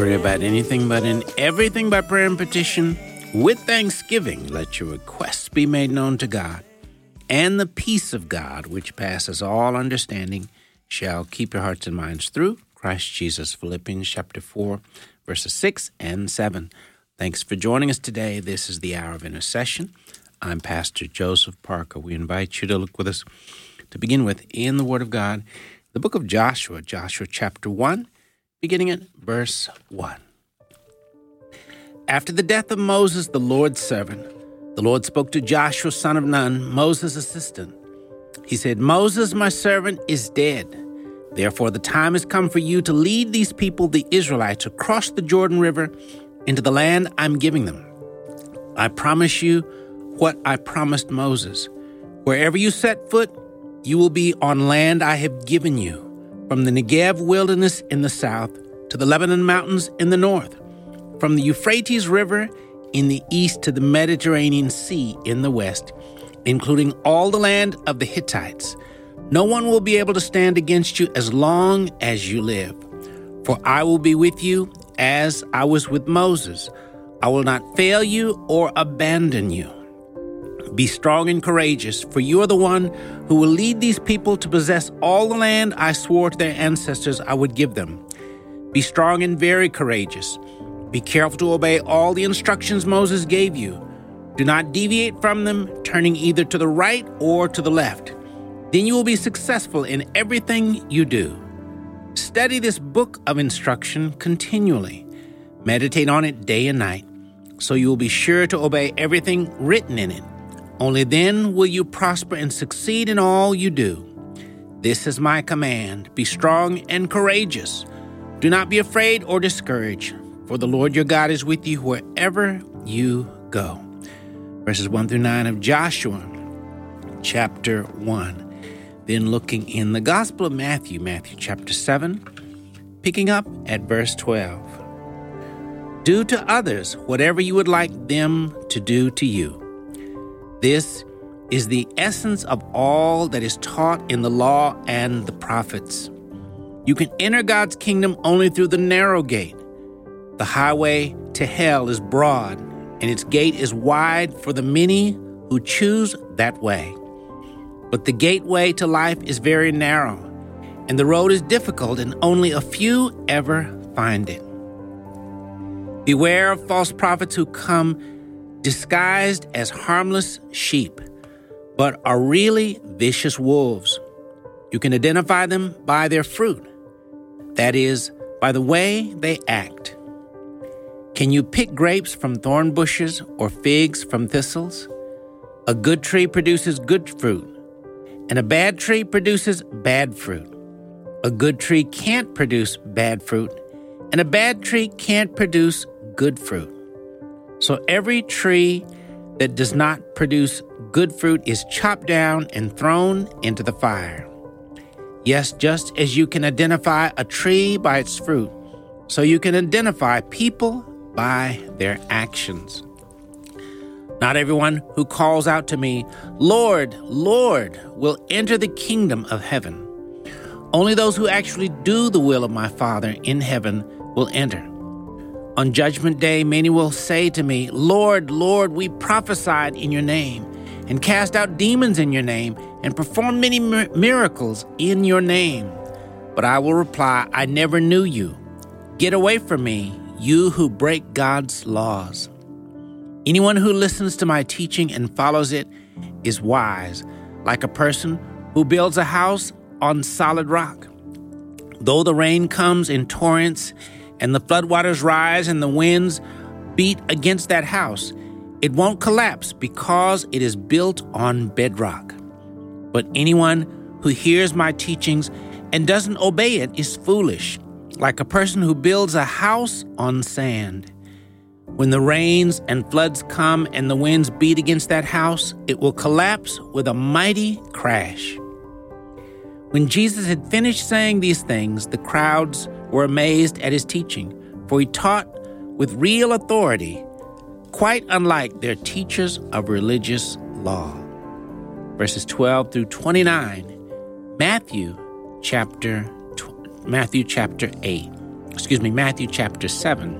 worry about anything, but in everything by prayer and petition, with thanksgiving, let your requests be made known to God. And the peace of God, which passes all understanding, shall keep your hearts and minds through Christ Jesus. Philippians chapter 4, verses 6 and 7. Thanks for joining us today. This is the Hour of Intercession. I'm Pastor Joseph Parker. We invite you to look with us to begin with in the Word of God, the book of Joshua, Joshua chapter 1, beginning at verse 1. After the death of Moses, the Lord's servant, the Lord spoke to Joshua, son of Nun, Moses' assistant. He said, Moses, my servant, is dead. Therefore, the time has come for you to lead these people, the Israelites, across the Jordan River into the land I'm giving them. I promise you what I promised Moses. Wherever you set foot, you will be on land I have given you, from the Negev wilderness in the south to the Lebanon mountains in the north, from the Euphrates River in the east to the Mediterranean Sea in the west, including all the land of the Hittites. No one will be able to stand against you as long as you live. For I will be with you as I was with Moses. I will not fail you or abandon you. Be strong and courageous, for you are the one who will lead these people to possess all the land I swore to their ancestors I would give them. Be strong and very courageous. Be careful to obey all the instructions Moses gave you. Do not deviate from them, turning either to the right or to the left. Then you will be successful in everything you do. Study this book of instruction continually. Meditate on it day and night, so you will be sure to obey everything written in it. Only then will you prosper and succeed in all you do. This is my command. Be strong and courageous. Do not be afraid or discouraged, for the Lord your God is with you wherever you go. Verses 1 through 9 of Joshua, chapter 1. Then looking in the Gospel of Matthew, Matthew chapter 7, picking up at verse 12. Do to others whatever you would like them to do to you. This is the essence of all that is taught in the law and the prophets. You can enter God's kingdom only through the narrow gate. The highway to hell is broad, and its gate is wide for the many who choose that way. But the gateway to life is very narrow, and the road is difficult, and only a few ever find it. Beware of false prophets who come disguised as harmless sheep, but are really vicious wolves. You can identify them by their fruit, that is, by the way they act. Can you pick grapes from thorn bushes or figs from thistles? A good tree produces good fruit, and a bad tree produces bad fruit. A good tree can't produce bad fruit, and a bad tree can't produce good fruit. So every tree that does not produce good fruit is chopped down and thrown into the fire. Yes, just as you can identify a tree by its fruit, so you can identify people by their actions. Not everyone who calls out to me, Lord, Lord, will enter the kingdom of heaven. Only those who actually do the will of my Father in heaven will enter. On Judgment Day, many will say to me, Lord, Lord, we prophesied in your name, and cast out demons in your name, and performed many miracles in your name. But I will reply, I never knew you. Get away from me, you who break God's laws. Anyone who listens to my teaching and follows it is wise, like a person who builds a house on solid rock. Though the rain comes in torrents, and the floodwaters rise and the winds beat against that house, it won't collapse because it is built on bedrock. But anyone who hears my teachings and doesn't obey it is foolish, like a person who builds a house on sand. When the rains and floods come and the winds beat against that house, it will collapse with a mighty crash. When Jesus had finished saying these things, the crowds were amazed at his teaching, for he taught with real authority, quite unlike their teachers of religious law. Verses 12 through 29, Matthew chapter 8. Matthew chapter 7,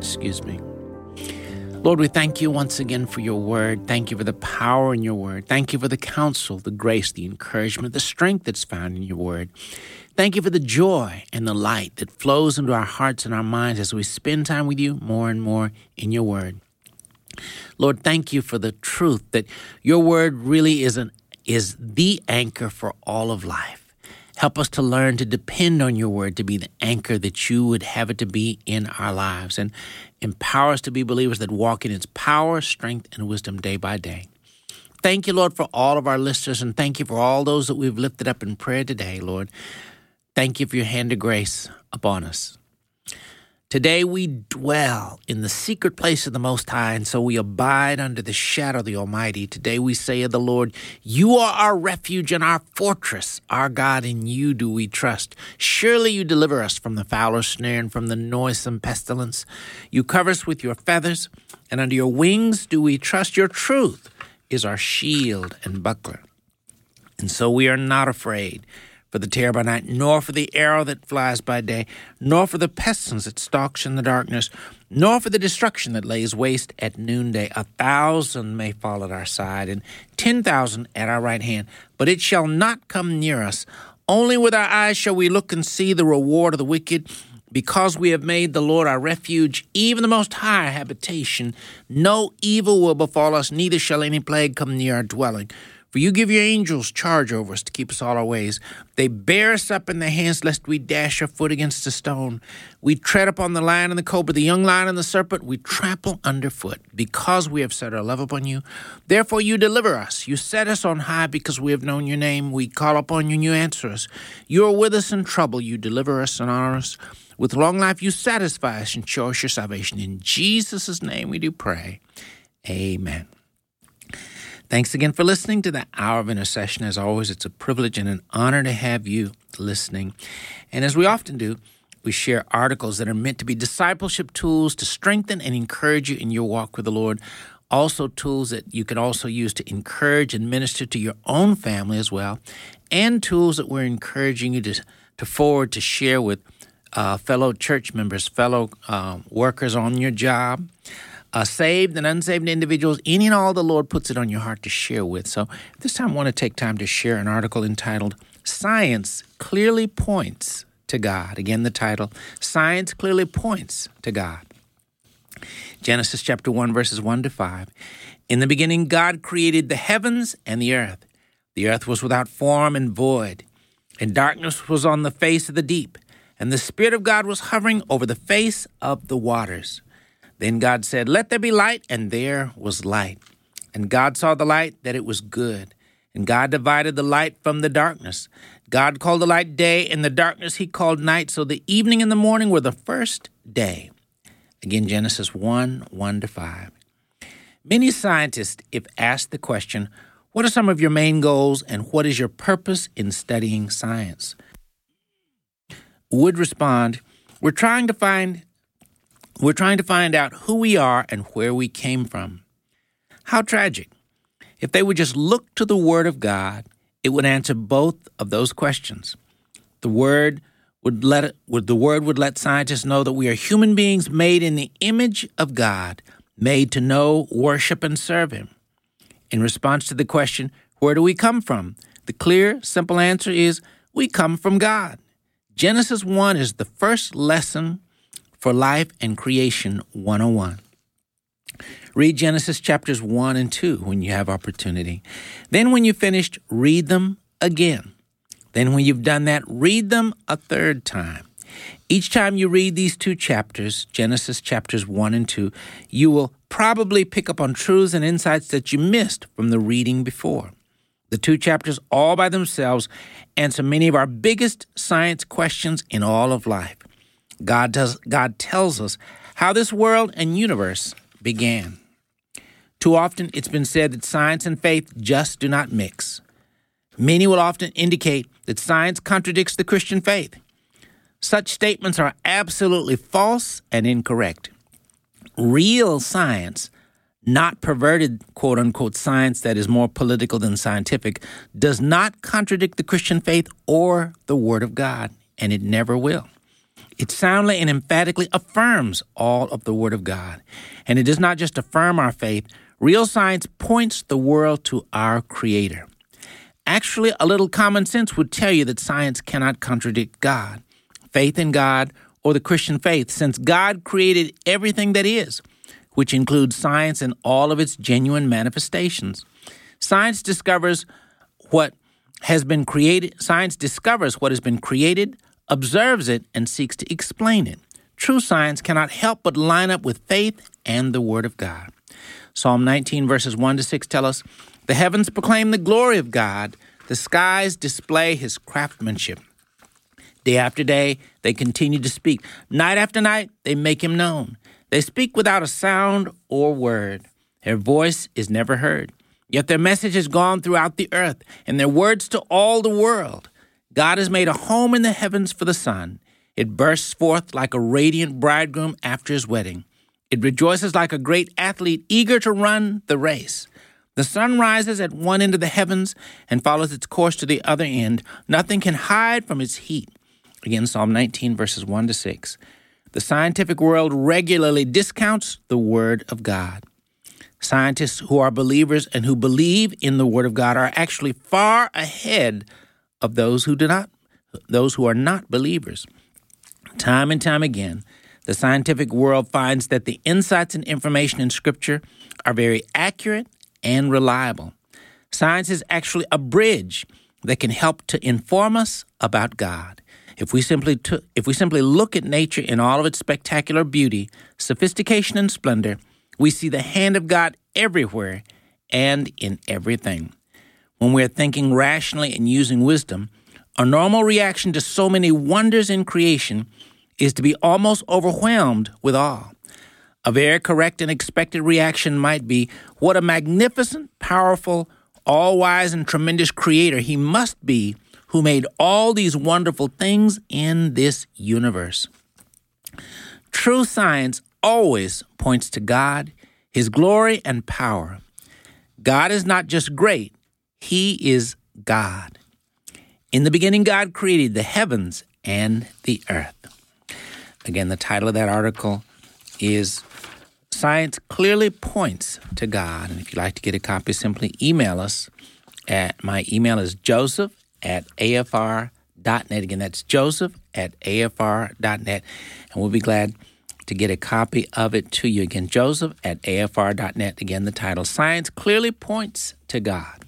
Lord, we thank you once again for your word. Thank you for the power in your word. Thank you for the counsel, the grace, the encouragement, the strength that's found in your word. Thank you for the joy and the light that flows into our hearts and our minds as we spend time with you more and more in your word. Lord, thank you for the truth that your word really is the anchor for all of life. Help us to learn to depend on your word to be the anchor that you would have it to be in our lives, and empower us to be believers that walk in its power, strength, and wisdom day by day. Thank you, Lord, for all of our listeners, and thank you for all those that we've lifted up in prayer today, Lord. Thank you for your hand of grace upon us. Today we dwell in the secret place of the Most High, and so we abide under the shadow of the Almighty. Today we say of the Lord, you are our refuge and our fortress. Our God, in you do we trust. Surely you deliver us from the fowler's snare and from the noisome pestilence. You cover us with your feathers, and under your wings do we trust. Your truth is our shield and buckler. And so we are not afraid for the terror by night, nor for the arrow that flies by day, nor for the pestilence that stalks in the darkness, nor for the destruction that lays waste at noonday. 1,000 may fall at our side, and 10,000 at our right hand, but it shall not come near us. Only with our eyes shall we look and see the reward of the wicked. Because we have made the Lord our refuge, even the Most High our habitation, no evil will befall us, neither shall any plague come near our dwelling. For you give your angels charge over us to keep us all our ways. They bear us up in their hands, lest we dash our foot against a stone. We tread upon the lion and the cobra, the young lion and the serpent, we trample underfoot, because we have set our love upon you. Therefore you deliver us. You set us on high, because we have known your name. We call upon you, and you answer us. You are with us in trouble. You deliver us and honor us. With long life you satisfy us and show us your salvation. In Jesus' name we do pray. Amen. Thanks again for listening to the Hour of Intercession. As always, it's a privilege and an honor to have you listening. And as we often do, we share articles that are meant to be discipleship tools to strengthen and encourage you in your walk with the Lord. Also tools that you can also use to encourage and minister to your own family as well. And tools that we're encouraging you to forward to share with fellow church members, fellow workers on your job, saved and unsaved individuals, any and all the Lord puts it on your heart to share with. So this time I want to take time to share an article entitled, Science Clearly Points to God. Again, the title, Science Clearly Points to God. Genesis chapter 1, verses 1 to 5. In the beginning, God created the heavens and the earth. The earth was without form and void, and darkness was on the face of the deep, and the Spirit of God was hovering over the face of the waters. Then God said, let there be light, and there was light. And God saw the light, that it was good. And God divided the light from the darkness. God called the light day, and the darkness he called night. So the evening and the morning were the first day. Again, Genesis 1, 1 to 5. Many scientists, if asked the question, what are some of your main goals and what is your purpose in studying science, would respond, we're trying to find out who we are and where we came from. How tragic. If they would just look to the Word of God, it would answer both of those questions. The Word would let scientists know that we are human beings made in the image of God, made to know, worship, and serve Him. In response to the question, where do we come from? The clear, simple answer is, we come from God. Genesis 1 is the first lesson for Life and Creation 101. Read Genesis chapters 1 and 2 when you have opportunity. Then when you've finished, read them again. Then when you've done that, read them a third time. Each time you read these two chapters, Genesis chapters 1 and 2, you will probably pick up on truths and insights that you missed from the reading before. The two chapters all by themselves answer many of our biggest science questions in all of life. God tells us how this world and universe began. Too often it's been said that science and faith just do not mix. Many will often indicate that science contradicts the Christian faith. Such statements are absolutely false and incorrect. Real science, not perverted quote-unquote science that is more political than scientific, does not contradict the Christian faith or the Word of God, and it never will. It soundly and emphatically affirms all of the Word of God. And it does not just affirm our faith. Real science points the world to our Creator. Actually, a little common sense would tell you that science cannot contradict God, faith in God, or the Christian faith, since God created everything that is, which includes science and all of its genuine manifestations. Science discovers what has been created. Science discovers what has been created, observes it, and seeks to explain it. True science cannot help but line up with faith and the Word of God. Psalm 19, verses 1 to 6 tell us, "The heavens proclaim the glory of God. The skies display His craftsmanship. Day after day, they continue to speak. Night after night, they make Him known. They speak without a sound or word. Their voice is never heard. Yet their message has gone throughout the earth, and their words to all the world. God has made a home in the heavens for the sun. It bursts forth like a radiant bridegroom after his wedding. It rejoices like a great athlete eager to run the race. The sun rises at one end of the heavens and follows its course to the other end. Nothing can hide from its heat." Again, Psalm 19, verses 1 to 6. The scientific world regularly discounts the Word of God. Scientists who are believers and who believe in the Word of God are actually far ahead of those who are not believers. Time and time again, the scientific world finds that the insights and information in Scripture are very accurate and reliable. Science is actually a bridge that can help to inform us about God. If we simply look at nature in all of its spectacular beauty, sophistication, and splendor, we see the hand of God everywhere and in everything. When we're thinking rationally and using wisdom, a normal reaction to so many wonders in creation is to be almost overwhelmed with awe. A very correct and expected reaction might be, "What a magnificent, powerful, all-wise, and tremendous Creator He must be, who made all these wonderful things in this universe." True science always points to God, His glory and power. God is not just great, He is God. In the beginning, God created the heavens and the earth. Again, the title of that article is "Science Clearly Points to God." And if you'd like to get a copy, simply email us. My email is joseph@afr.net. Again, that's joseph@afr.net. And we'll be glad to get a copy of it to you. Again, joseph@afr.net. Again, the title, "Science Clearly Points to God."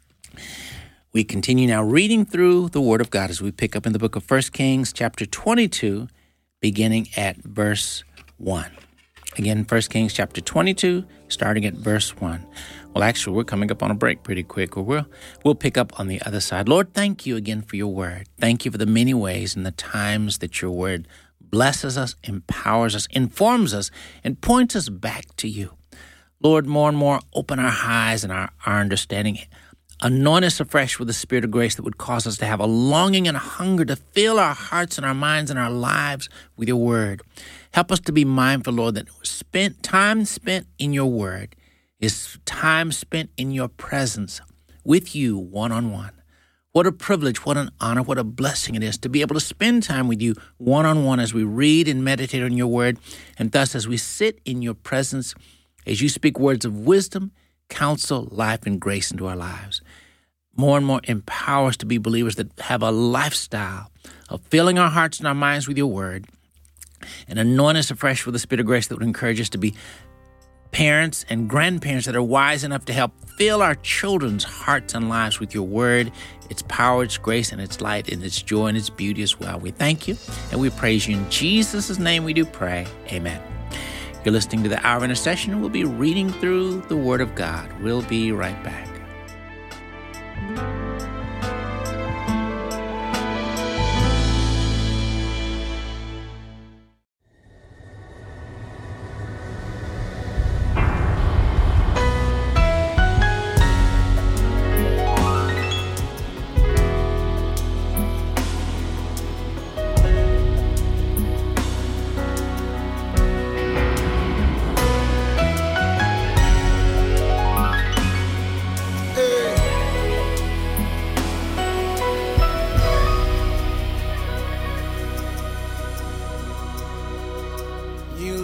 We continue now reading through the Word of God as we pick up in the book of 1 Kings, chapter 22, beginning at verse 1. Again, 1 Kings, chapter 22, starting at verse 1. Well, actually, we're coming up on a break pretty quick, or we'll pick up on the other side. Lord, thank you again for your Word. Thank you for the many ways and the times that your Word blesses us, empowers us, informs us, and points us back to you. Lord, more and more, open our eyes and our understanding. Anoint us afresh with the Spirit of grace that would cause us to have a longing and a hunger to fill our hearts and our minds and our lives with your Word. Help us to be mindful, Lord, that time spent in your Word is time spent in your presence with you one-on-one. What a privilege, what an honor, what a blessing it is to be able to spend time with you one-on-one as we read and meditate on your Word, and thus as we sit in your presence, as you speak words of wisdom, counsel, life, and grace into our lives. More and more empower us to be believers that have a lifestyle of filling our hearts and our minds with your Word, and anoint us afresh with the Spirit of grace that would encourage us to be parents and grandparents that are wise enough to help fill our children's hearts and lives with your Word, its power, its grace, and its light, and its joy and its beauty as well. We thank you and we praise you. In Jesus' name we do pray. Amen. You're listening to the Hour of Intercession, and we'll be reading through the Word of God. We'll be right back.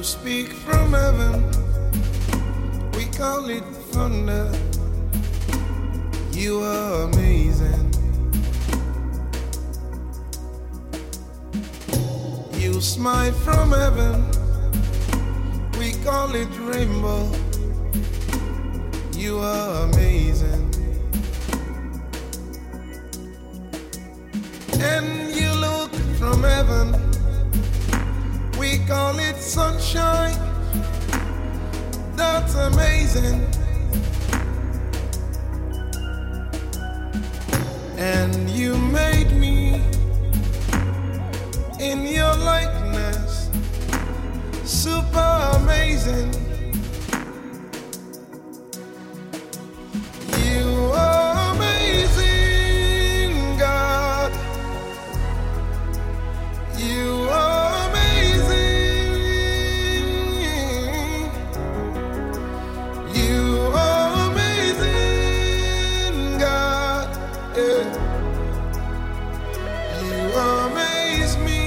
You speak from heaven, we call it thunder. You are amazing. You smite from heaven, we call it rainbow. You are amazing. And you look from heaven, we call it sunshine. That's amazing. And you made me in your likeness, super amazing. You are amazing, God. You are amazing. You are amazing, God. Yeah. You amaze me.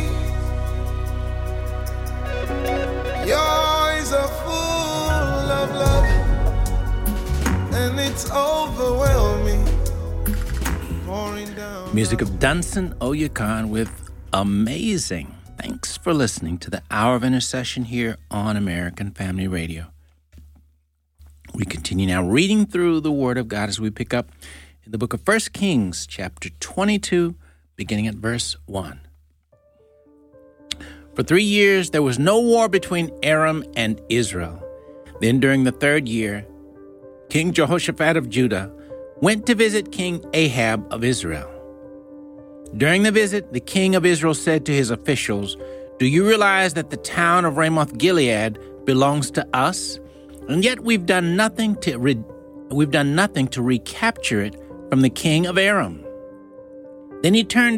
Your eyes are full of love, and it's overwhelming, pouring down. Music of Dunsin Oyekan with Amazing. Thanks for listening to the Hour of Intercession here on American Family Radio. We continue now reading through the Word of God as we pick up in the book of 1 Kings, chapter 22, beginning at verse 1. For 3 years there was no war between Aram and Israel. Then during the 3rd year, King Jehoshaphat of Judah went to visit King Ahab of Israel. During the visit, the king of Israel said to his officials, "Do you realize that the town of Ramoth-Gilead belongs to us? And yet we've done nothing to recapture it from the king of Aram." Then he turned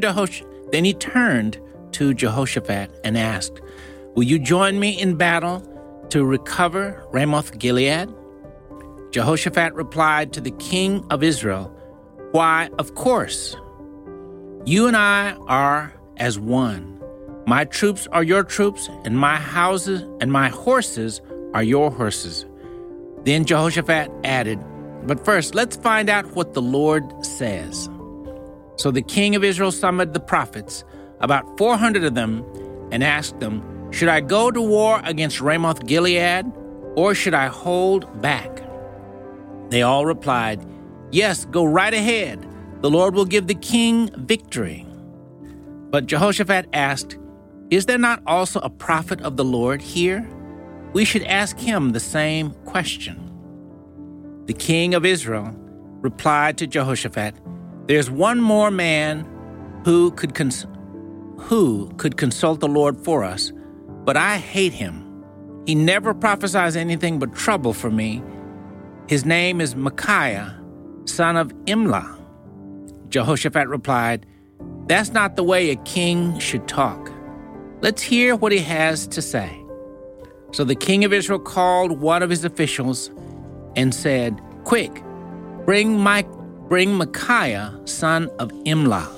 to Jehoshaphat and asked, "Will you join me in battle to recover Ramoth-Gilead?" Jehoshaphat replied to the king of Israel, "Why, of course. You and I are as one. My troops are your troops, and my houses and my horses are your horses." Then Jehoshaphat added, "But first, let's find out what the Lord says." So the king of Israel summoned the prophets, about 400 of them, and asked them, "Should I go to war against Ramoth-Gilead, or should I hold back?" They all replied, "Yes, go right ahead. The Lord will give the king victory." But Jehoshaphat asked, "Is there not also a prophet of the Lord here? We should ask him the same question." The king of Israel replied to Jehoshaphat, "There's one more man who could consult the Lord for us, but I hate him. He never prophesies anything but trouble for me. His name is Micaiah, son of Imlah." Jehoshaphat replied, "That's not the way a king should talk. Let's hear what he has to say." So the king of Israel called one of his officials and said, "Quick, bring Micaiah, son of Imlah."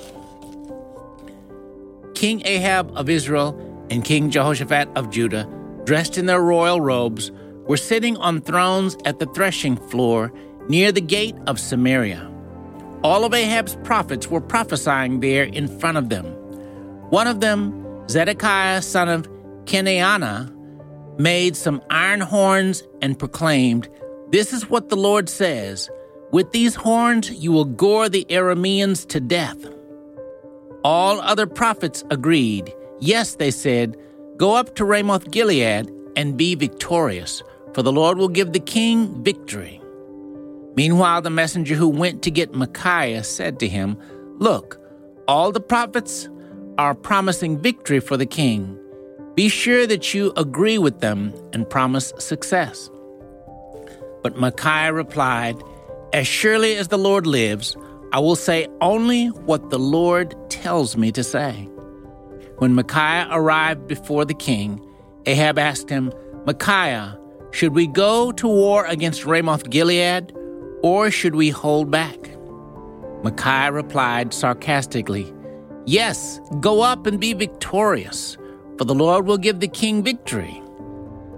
King Ahab of Israel and King Jehoshaphat of Judah, dressed in their royal robes, were sitting on thrones at the threshing floor near the gate of Samaria. All of Ahab's prophets were prophesying there in front of them. One of them, Zedekiah, son of Kenaanah, made some iron horns and proclaimed, "This is what the Lord says, with these horns you will gore the Arameans to death." All other prophets agreed. "Yes," they said, "go up to Ramoth-Gilead and be victorious, for the Lord will give the king victory." Meanwhile, the messenger who went to get Micaiah said to him, "Look, all the prophets are promising victory for the king. Be sure that you agree with them and promise success." But Micaiah replied, "As surely as the Lord lives, I will say only what the Lord tells me to say." When Micaiah arrived before the king, Ahab asked him, "Micaiah, should we go to war against Ramoth-Gilead, or should we hold back?" Micaiah replied sarcastically, "Yes, go up and be victorious, for the Lord will give the king victory."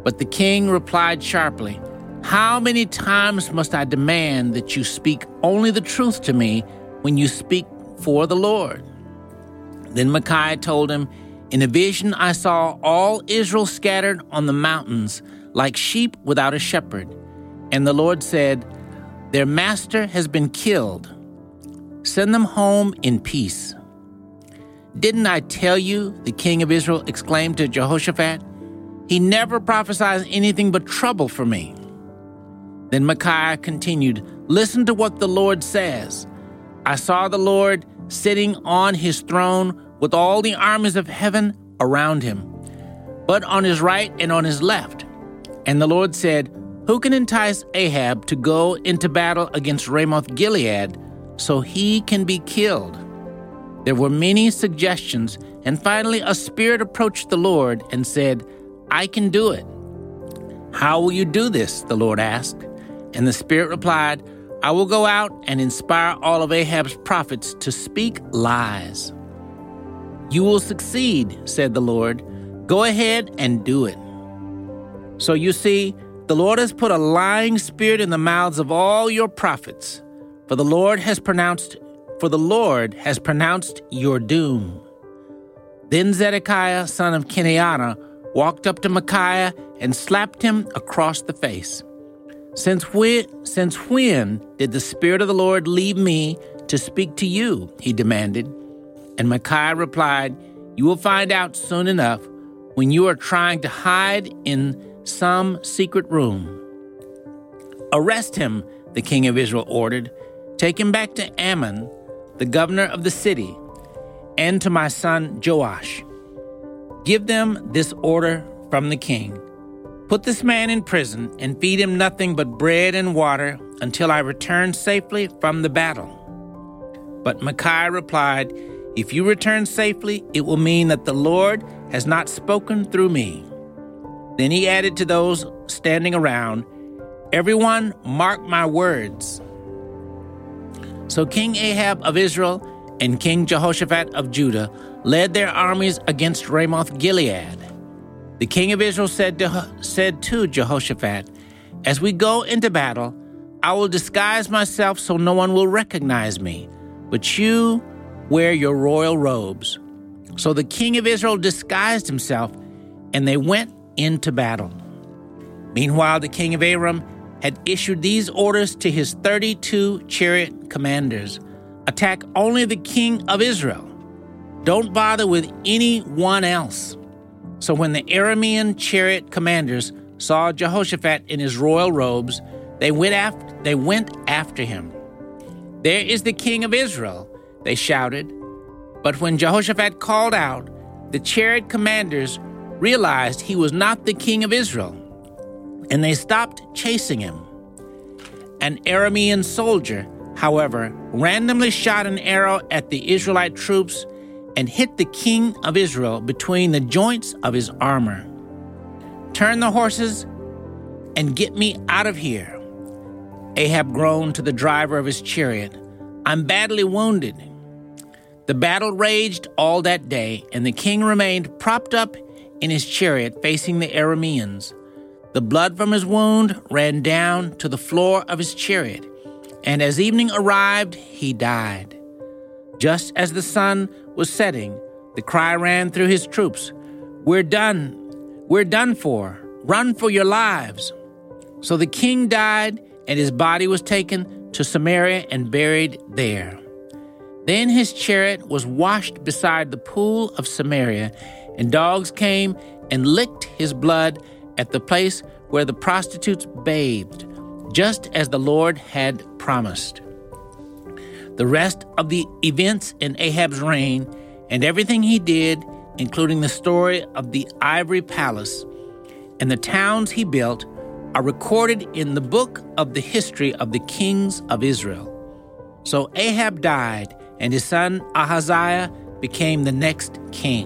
But the king replied sharply, "How many times must I demand that you speak only the truth to me when you speak for the Lord?" Then Micaiah told him, "In a vision I saw all Israel scattered on the mountains like sheep without a shepherd. And the Lord said, 'Their master has been killed. Send them home in peace.'" "Didn't I tell you?" the king of Israel exclaimed to Jehoshaphat. "He never prophesies anything but trouble for me." Then Micaiah continued, "Listen to what the Lord says. I saw the Lord sitting on his throne with all the armies of heaven around him, but on his right and on his left. And the Lord said, 'Who can entice Ahab to go into battle against Ramoth Gilead so he can be killed?' There were many suggestions, and finally a spirit approached the Lord and said, 'I can do it.' 'How will you do this?' the Lord asked. And the Spirit replied, 'I will go out and inspire all of Ahab's prophets to speak lies.' 'You will succeed,' said the Lord. 'Go ahead and do it.'" So you see, the Lord has put a lying spirit in the mouths of all your prophets, for the Lord has pronounced your doom." Then Zedekiah, son of Kenaniah, walked up to Micaiah and slapped him across the face. Since when did the Spirit of the Lord leave me to speak to you?" he demanded. And Micaiah replied, "You will find out soon enough when you are trying to hide in some secret room." "Arrest him," the king of Israel ordered. "Take him back to Ammon, the governor of the city, and to my son Joash. Give them this order from the king. Put this man in prison and feed him nothing but bread and water until I return safely from the battle." But Micaiah replied, "If you return safely, it will mean that the Lord has not spoken through me." Then he added to those standing around, "Everyone mark my words." So King Ahab of Israel and King Jehoshaphat of Judah led their armies against Ramoth Gilead. The king of Israel said to Jehoshaphat, "As we go into battle, I will disguise myself so no one will recognize me, but you wear your royal robes." So the king of Israel disguised himself, and they went into battle. Meanwhile, the king of Aram had issued these orders to his 32 chariot commanders: "Attack only the king of Israel. Don't bother with anyone else." So when the Aramean chariot commanders saw Jehoshaphat in his royal robes, they went after him. "There is the king of Israel," they shouted. But when Jehoshaphat called out, the chariot commanders realized he was not the king of Israel, and they stopped chasing him. An Aramean soldier, however, randomly shot an arrow at the Israelite troops and hit the king of Israel between the joints of his armor. "Turn the horses and get me out of here," Ahab groaned to the driver of his chariot. "I'm badly wounded." The battle raged all that day, and the king remained propped up in his chariot facing the Arameans. The blood from his wound ran down to the floor of his chariot, and as evening arrived, he died. Just as the sun was setting, the cry ran through his troops, We're done for. Run for your lives." So the king died, and his body was taken to Samaria and buried there. Then his chariot was washed beside the pool of Samaria, and dogs came and licked his blood at the place where the prostitutes bathed, just as the Lord had promised. The rest of the events in Ahab's reign and everything he did, including the story of the ivory palace and the towns he built, are recorded in the book of the history of the kings of Israel. So Ahab died, and his son Ahaziah became the next king.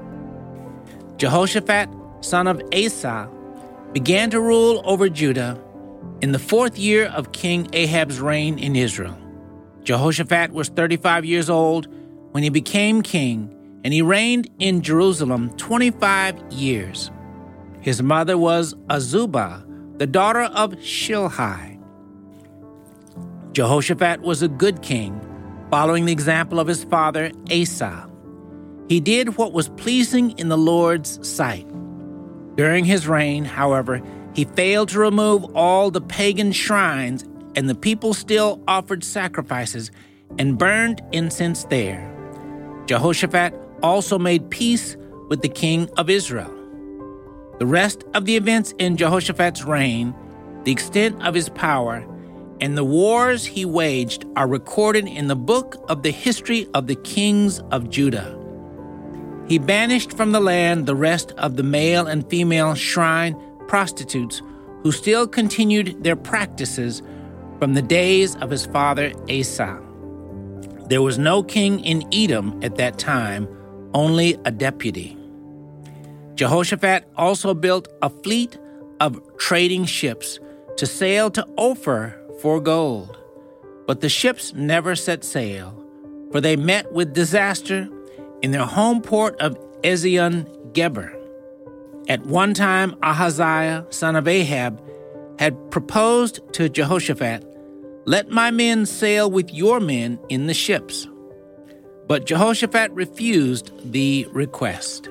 Jehoshaphat, son of Asa, began to rule over Judah in the 4th year of King Ahab's reign in Israel. Jehoshaphat was 35 years old when he became king, and he reigned in Jerusalem 25 years. His mother was Azubah, the daughter of Shilhi. Jehoshaphat was a good king, following the example of his father Asa. He did what was pleasing in the Lord's sight. During his reign, however, he failed to remove all the pagan shrines, and the people still offered sacrifices and burned incense there. Jehoshaphat also made peace with the king of Israel. The rest of the events in Jehoshaphat's reign, the extent of his power, and the wars he waged are recorded in the book of the history of the kings of Judah. He banished from the land the rest of the male and female shrine prostitutes who still continued their practices from the days of his father Asa. There was no king in Edom at that time, only a deputy. Jehoshaphat also built a fleet of trading ships to sail to Ophir for gold. But the ships never set sail, for they met with disaster in their home port of Ezion-Geber. At one time, Ahaziah, son of Ahab, had proposed to Jehoshaphat, "Let my men sail with your men in the ships." But Jehoshaphat refused the request.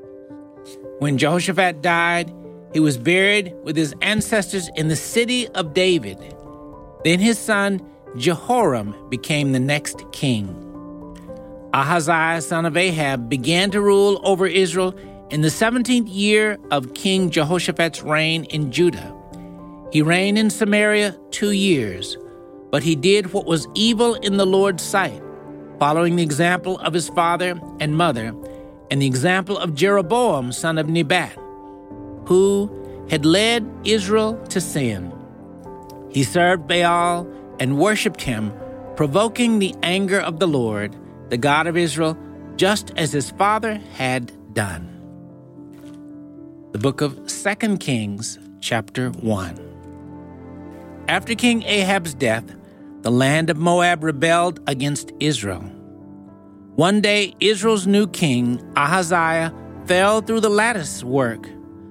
When Jehoshaphat died, he was buried with his ancestors in the city of David. Then his son Jehoram became the next king. Ahaziah, son of Ahab, began to rule over Israel in the 17th year of King Jehoshaphat's reign in Judah. He reigned in Samaria 2 years, but he did what was evil in the Lord's sight, following the example of his father and mother and the example of Jeroboam, son of Nebat, who had led Israel to sin. He served Baal and worshipped him, provoking the anger of the Lord, the God of Israel, just as his father had done. The book of 2 Kings, chapter 1. After King Ahab's death, the land of Moab rebelled against Israel. One day, Israel's new king, Ahaziah, fell through the lattice work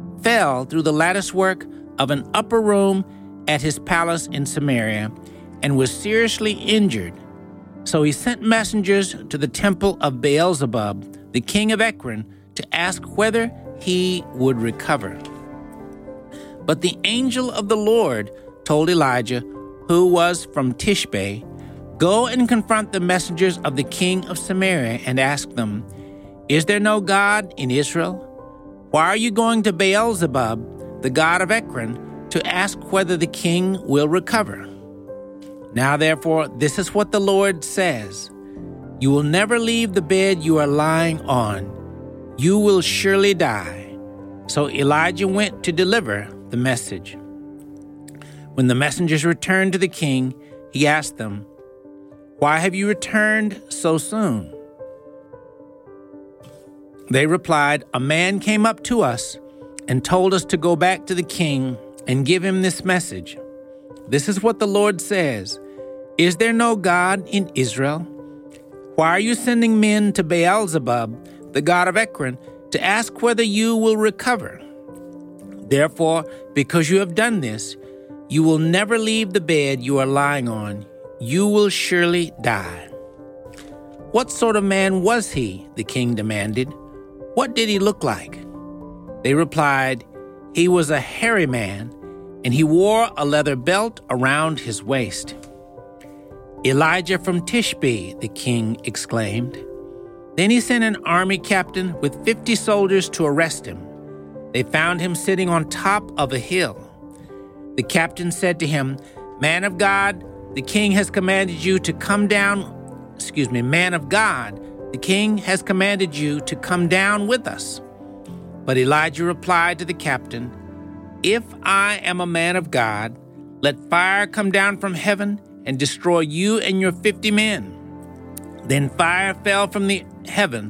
of an upper room at his palace in Samaria and was seriously injured. So he sent messengers to the temple of Beelzebub, the king of Ekron, to ask whether he would recover. But the angel of the Lord told Elijah, who was from Tishbe, "Go and confront the messengers of the king of Samaria and ask them, 'Is there no God in Israel? Why are you going to Beelzebub, the god of Ekron, to ask whether the king will recover?' Now therefore, this is what the Lord says, 'You will never leave the bed you are lying on. You will surely die.'" So Elijah went to deliver the message. When the messengers returned to the king, he asked them, "Why have you returned so soon?" They replied, "A man came up to us and told us to go back to the king and give him this message. This is what the Lord says, 'Is there no God in Israel? Why are you sending men to Beelzebub, the god of Ekron, to ask whether you will recover? Therefore, because you have done this, you will never leave the bed you are lying on. You will surely die." "What sort of man was he?" the king demanded. "What did he look like?" They replied, "He was a hairy man, and he wore a leather belt around his waist." "Elijah from Tishbe," the king exclaimed. Then he sent an army captain with 50 soldiers to arrest him. They found him sitting on top of a hill. The captain said to him, "Man of God, the king has commanded you to come down. Man of God, the king has commanded you to come down with us." But Elijah replied to the captain, "If I am a man of God, let fire come down from heaven and destroy you and your 50 men." Then fire fell from heaven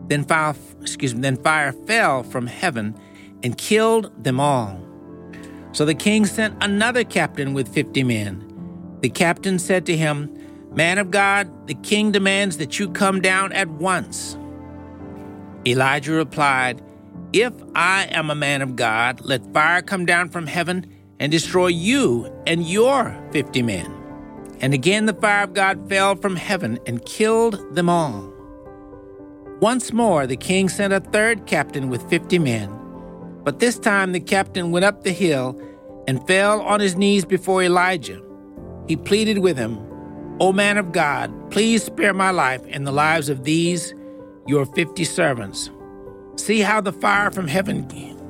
and killed them all. So the king sent another captain with 50 men. The captain said to him, "Man of God, the king demands that you come down at once." Elijah replied, If I am a man of God, let fire come down from heaven and destroy you and your 50 men. And again the fire of God fell from heaven and killed them all. Once more the king sent a third captain with 50 men. But this time the captain went up the hill and fell on his knees before Elijah. He pleaded with him, "O man of God, please spare my life and the lives of these your 50 servants. See how the fire from heaven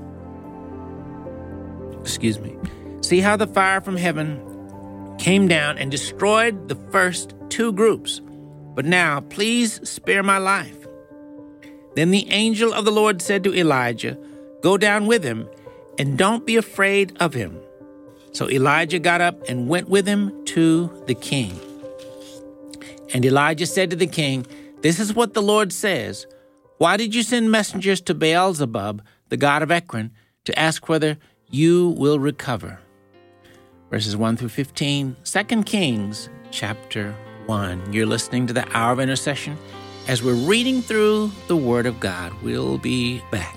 came down and destroyed the first 2 groups. But now, please spare my life." Then the angel of the Lord said to Elijah, "Go down with him, and don't be afraid of him." So Elijah got up and went with him to the king. And Elijah said to the king, "This is what the Lord says. Why did you send messengers to Beelzebub, the god of Ekron, to ask whether you will recover?" Verses 1 through 15, 2 Kings chapter 1. You're listening to the Hour of Intercession. As we're reading through the Word of God, we'll be back.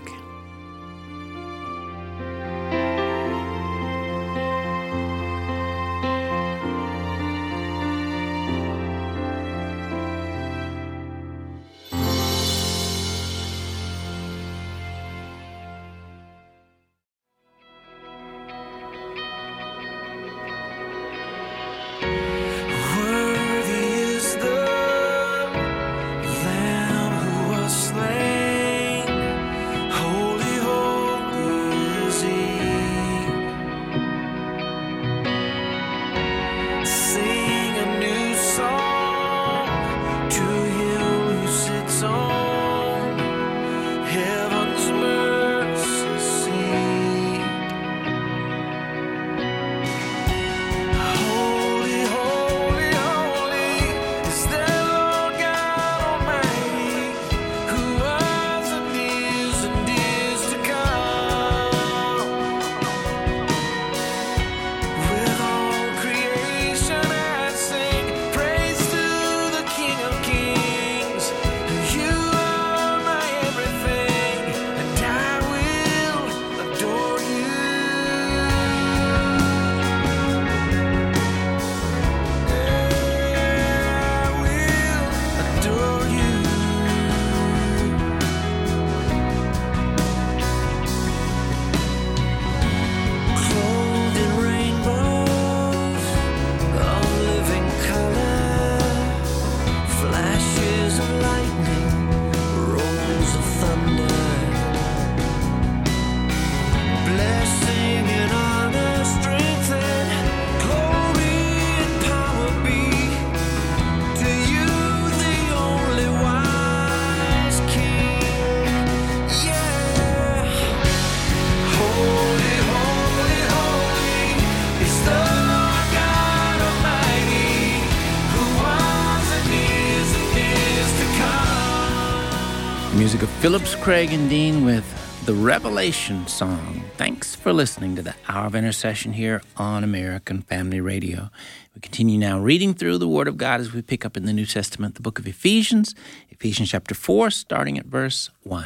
Music of Phillips, Craig, and Dean with the Revelation song. Thanks for listening to the Hour of Intercession here on American Family Radio. We continue now reading through the Word of God as we pick up in the New Testament, the book of Ephesians chapter 4, starting at verse 1.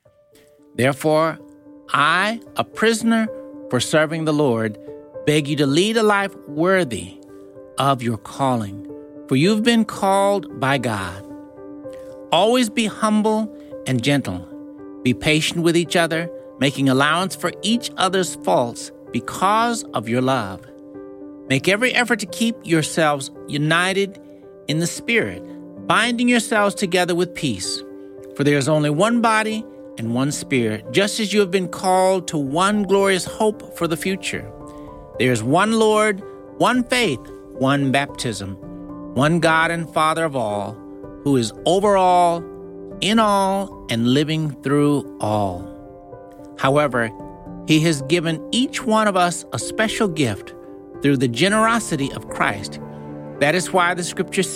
Therefore, I, a prisoner for serving the Lord, beg you to lead a life worthy of your calling, for you've been called by God. Always be humble and gentle. Be patient with each other, making allowance for each other's faults because of your love. Make every effort to keep yourselves united in the Spirit, binding yourselves together with peace. For there is only one body and one Spirit, just as you have been called to one glorious hope for the future. There is one Lord, one faith, one baptism, one God and Father of all, who is over all, in all, and living through all. However, He has given each one of us a special gift through the generosity of Christ. That is why the scriptures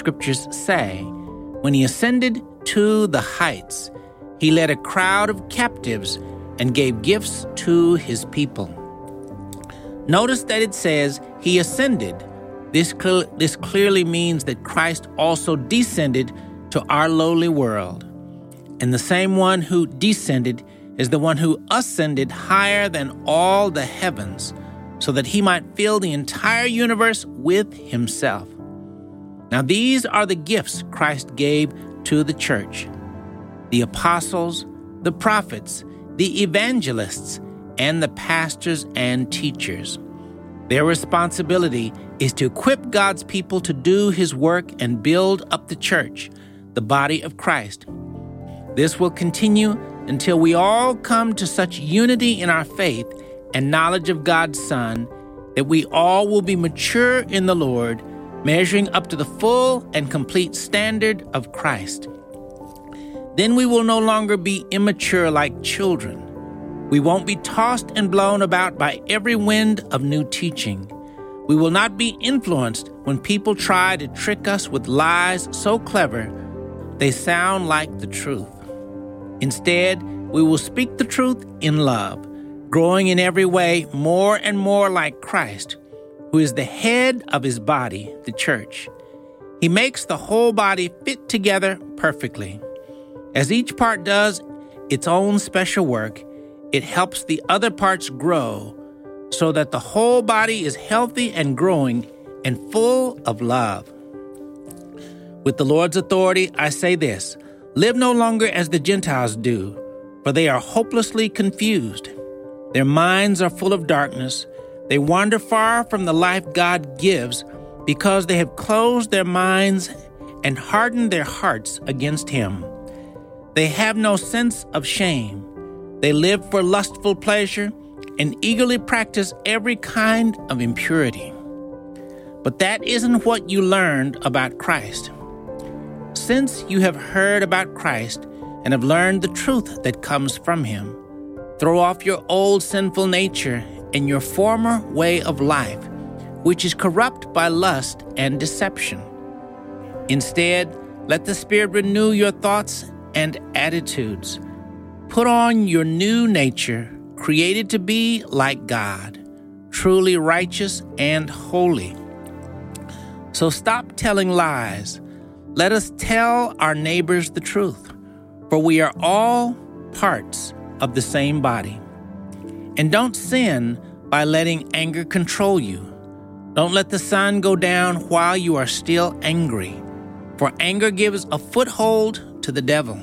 say, when He ascended to the heights, He led a crowd of captives and gave gifts to His people. Notice that it says He ascended. This clearly means that Christ also descended to our lowly world. And the same one who descended is the one who ascended higher than all the heavens, so that he might fill the entire universe with himself. Now these are the gifts Christ gave to the church: the apostles, the prophets, the evangelists, and the pastors and teachers. Their responsibility is to equip God's people to do his work and build up the church, the body of Christ. This will continue until we all come to such unity in our faith and knowledge of God's Son that we all will be mature in the Lord, measuring up to the full and complete standard of Christ. Then we will no longer be immature like children. We won't be tossed and blown about by every wind of new teaching. We will not be influenced when people try to trick us with lies so clever they sound like the truth. Instead, we will speak the truth in love, growing in every way more and more like Christ, who is the head of his body, the church. He makes the whole body fit together perfectly. As each part does its own special work, it helps the other parts grow so that the whole body is healthy and growing and full of love. With the Lord's authority, I say this: live no longer as the Gentiles do, for they are hopelessly confused. Their minds are full of darkness. They wander far from the life God gives because they have closed their minds and hardened their hearts against him. They have no sense of shame. They live for lustful pleasure and eagerly practice every kind of impurity. But that isn't what you learned about Christ. Since you have heard about Christ and have learned the truth that comes from him, throw off your old sinful nature and your former way of life, which is corrupt by lust and deception. Instead, let the Spirit renew your thoughts and attitudes. Put on your new nature, created to be like God, truly righteous and holy. So stop telling lies. Let us tell our neighbors the truth, for we are all parts of the same body. And don't sin by letting anger control you. Don't let the sun go down while you are still angry, for anger gives a foothold to the devil.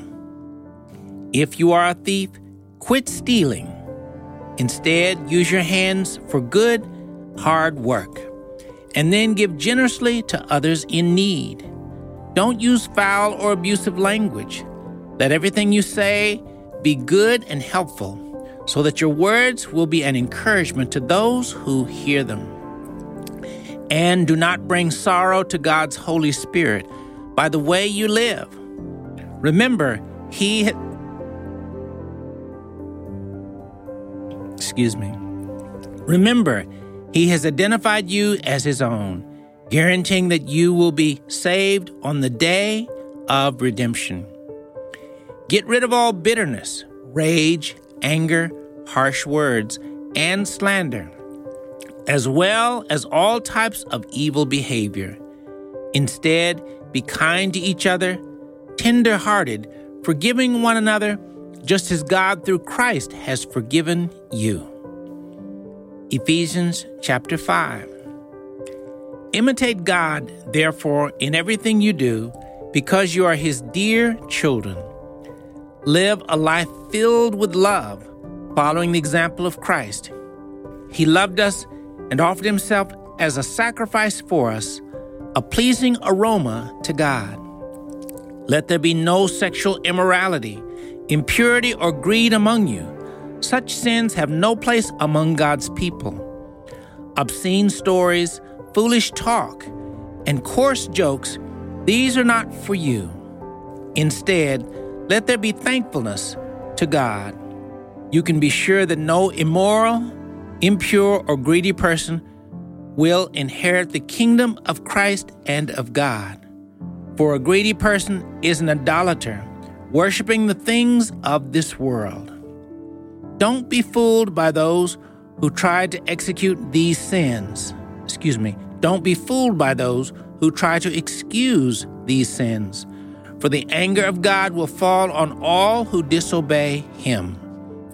If you are a thief, quit stealing. Instead, use your hands for good, hard work, and then give generously to others in need. Don't use foul or abusive language. Let everything you say be good and helpful, so that your words will be an encouragement to those who hear them. And do not bring sorrow to God's Holy Spirit by the way you live. Remember, Remember, he has identified you as his own, guaranteeing that you will be saved on the day of redemption. Get rid of all bitterness, rage, anger, harsh words, and slander, as well as all types of evil behavior. Instead, be kind to each other, tender-hearted, forgiving one another, just as God through Christ has forgiven you. Ephesians chapter 5. Imitate God, therefore, in everything you do, because you are his dear children. Live a life filled with love, following the example of Christ. He loved us and offered himself as a sacrifice for us, a pleasing aroma to God. Let there be no sexual immorality, impurity, or greed among you. Such sins have no place among God's people. Obscene stories, foolish talk, and coarse jokes, these are not for you. Instead, let there be thankfulness to God. You can be sure that no immoral, impure, or greedy person will inherit the kingdom of Christ and of God. For a greedy person is an idolater, worshiping the things of this world. Don't be fooled by those who try to execute these sins. Don't be fooled by those who try to excuse these sins. For the anger of God will fall on all who disobey him.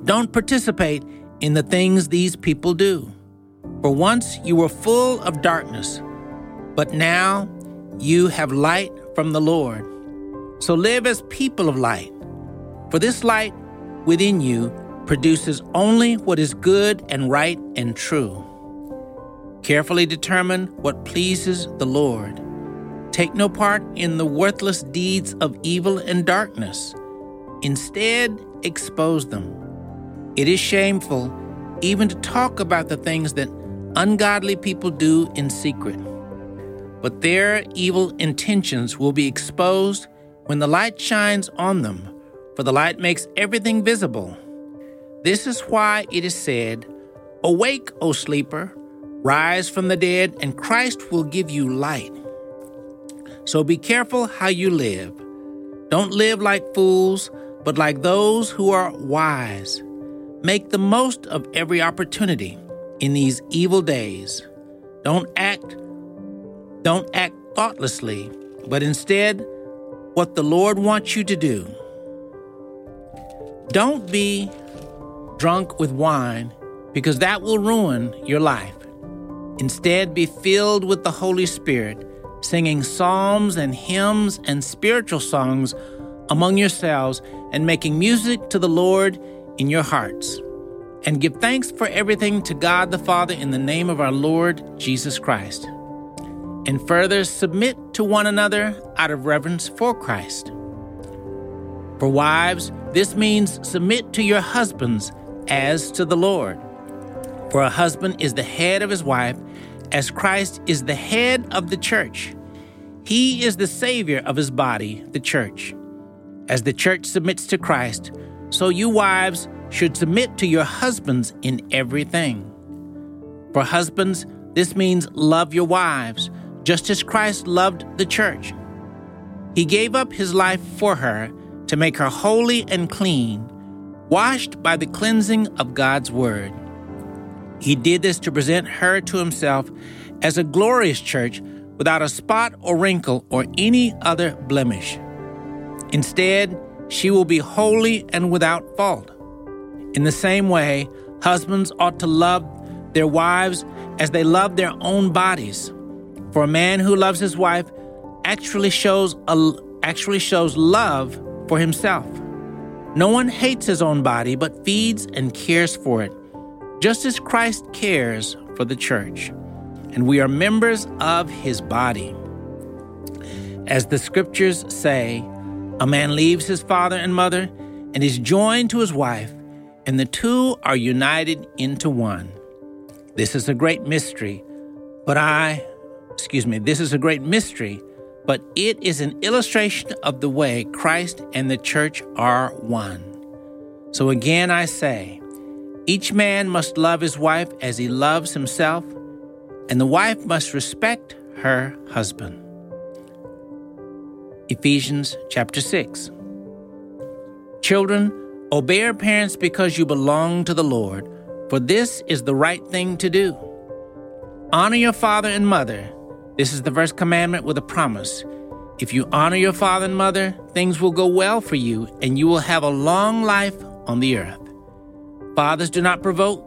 Don't participate in the things these people do. For once you were full of darkness, but now you have light from the Lord. So live as people of light. For this light within you produces only what is good and right and true. Carefully determine what pleases the Lord. Take no part in the worthless deeds of evil and darkness. Instead, expose them. It is shameful even to talk about the things that ungodly people do in secret. But their evil intentions will be exposed when the light shines on them, for the light makes everything visible. This is why it is said, "Awake, O sleeper, rise from the dead, and Christ will give you light." So be careful how you live. Don't live like fools, but like those who are wise. Make the most of every opportunity in these evil days. Don't act thoughtlessly, but instead what the Lord wants you to do. Don't be drunk with wine, because that will ruin your life. Instead, be filled with the Holy Spirit, singing psalms and hymns and spiritual songs among yourselves, and making music to the Lord in your hearts. And give thanks for everything to God the Father in the name of our Lord Jesus Christ. And further, submit to one another out of reverence for Christ. For wives, this means submit to your husbands as to the Lord. For a husband is the head of his wife, as Christ is the head of the church. He is the Savior of his body, the church. As the church submits to Christ, so you wives should submit to your husbands in everything. For husbands, this means love your wives, just as Christ loved the church. He gave up his life for her to make her holy and clean, washed by the cleansing of God's word. He did this to present her to himself as a glorious church without a spot or wrinkle or any other blemish. Instead, she will be holy and without fault. In the same way, husbands ought to love their wives as they love their own bodies. For a man who loves his wife actually shows love for himself. No one hates his own body, but feeds and cares for it, just as Christ cares for the church. And we are members of his body. As the scriptures say, a man leaves his father and mother and is joined to his wife, and the two are united into one. This is a great mystery, but it is an illustration of the way Christ and the church are one. So again I say, each man must love his wife as he loves himself, and the wife must respect her husband. Ephesians chapter 6. Children, obey your parents because you belong to the Lord, for this is the right thing to do. Honor your father and mother. This is the first commandment with a promise. If you honor your father and mother, things will go well for you, and you will have a long life on the earth. Fathers do not provoke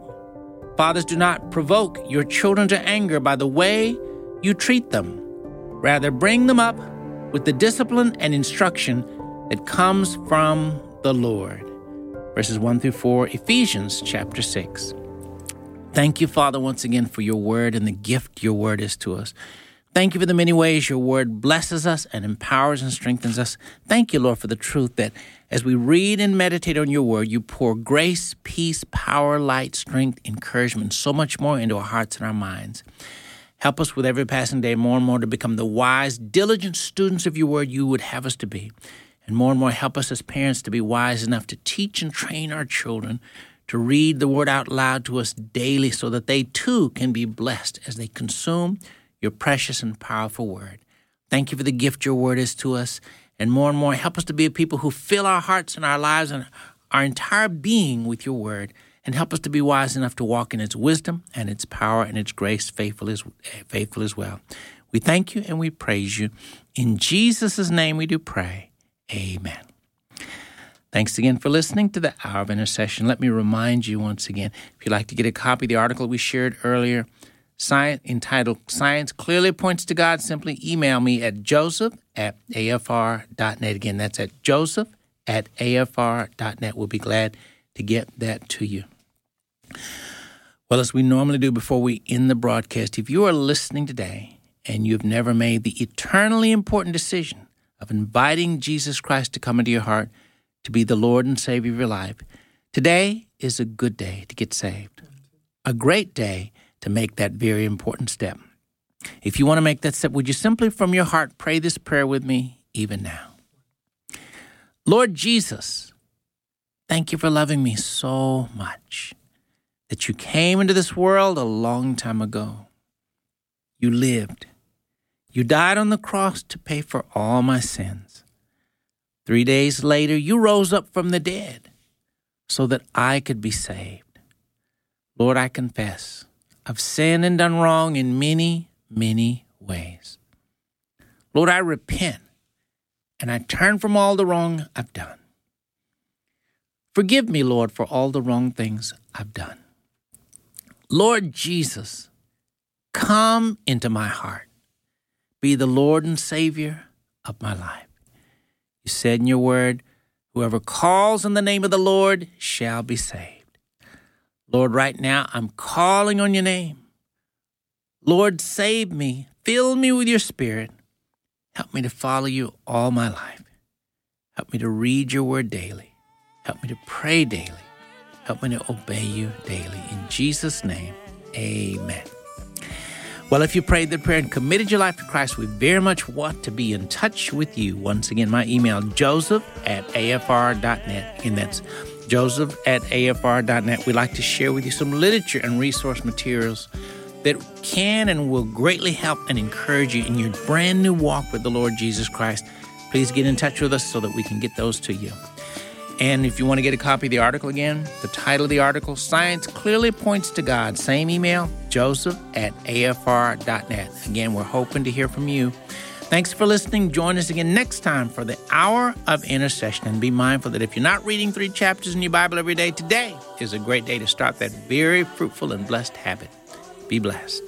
your children to anger by the way you treat them. Rather, bring them up with the discipline and instruction that comes from the Lord. Verses 1 through 4, Ephesians chapter 6. Thank you, Father, once again for your word and the gift your word is to us. Thank you for the many ways your word blesses us and empowers and strengthens us. Thank you, Lord, for the truth that as we read and meditate on your word, you pour grace, peace, power, light, strength, encouragement, and so much more into our hearts and our minds. Help us with every passing day more and more to become the wise, diligent students of your word you would have us to be. And more help us as parents to be wise enough to teach and train our children to read the word out loud to us daily so that they too can be blessed as they consume your precious and powerful word. Thank you for the gift your word is to us. And more help us to be a people who fill our hearts and our lives and our entire being with your word. And help us to be wise enough to walk in its wisdom and its power and its grace faithful as well. We thank you and we praise you. In Jesus' name we do pray. Amen. Thanks again for listening to the Hour of Intercession. Let me remind you once again, if you'd like to get a copy of the article we shared earlier, entitled Science Clearly Points to God, simply email me at joseph@afr.net. Again, that's at joseph@afr.net. We'll be glad to get that to you. Well, as we normally do before we end the broadcast, if you are listening today and you've never made the eternally important decision of inviting Jesus Christ to come into your heart to be the Lord and Savior of your life, today is a good day to get saved. A great day to make that very important step. If you want to make that step, would you simply from your heart pray this prayer with me even now? Lord Jesus, thank you for loving me so much that you came into this world a long time ago. You lived. You died on the cross to pay for all my sins. 3 days later, you rose up from the dead so that I could be saved. Lord, I confess I've sinned and done wrong in many, many ways. Lord, I repent and I turn from all the wrong I've done. Forgive me, Lord, for all the wrong things I've done. Lord Jesus, come into my heart. Be the Lord and Savior of my life. You said in your word, whoever calls on the name of the Lord shall be saved. Lord, right now I'm calling on your name. Lord, save me. Fill me with your Spirit. Help me to follow you all my life. Help me to read your word daily. Help me to pray daily. Help me to obey you daily. In Jesus' name, amen. Well, if you prayed the prayer and committed your life to Christ, we very much want to be in touch with you. Once again, my email, joseph@afr.net. And that's joseph@afr.net. We'd like to share with you some literature and resource materials that can and will greatly help and encourage you in your brand new walk with the Lord Jesus Christ. Please get in touch with us so that we can get those to you. And if you want to get a copy of the article again, the title of the article, Science Clearly Points to God. Same email, joseph@afr.net. Again, we're hoping to hear from you. Thanks for listening. Join us again next time for the Hour of Intercession. And be mindful that if you're not reading 3 chapters in your Bible every day, today is a great day to start that very fruitful and blessed habit. Be blessed.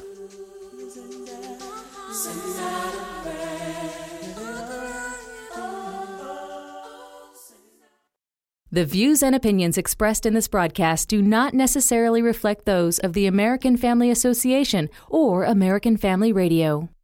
The views and opinions expressed in this broadcast do not necessarily reflect those of the American Family Association or American Family Radio.